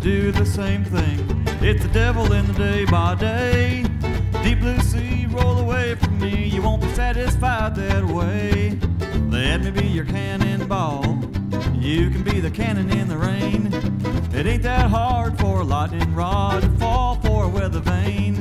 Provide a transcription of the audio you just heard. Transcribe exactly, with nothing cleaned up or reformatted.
do the same thing. It's the devil in the day by day. Deep blue sea, roll away from me. You won't be satisfied that way. Let me be your cannonball. You can be the cannon in the rain. It ain't that hard for a lightning rod to fall for a weather vane.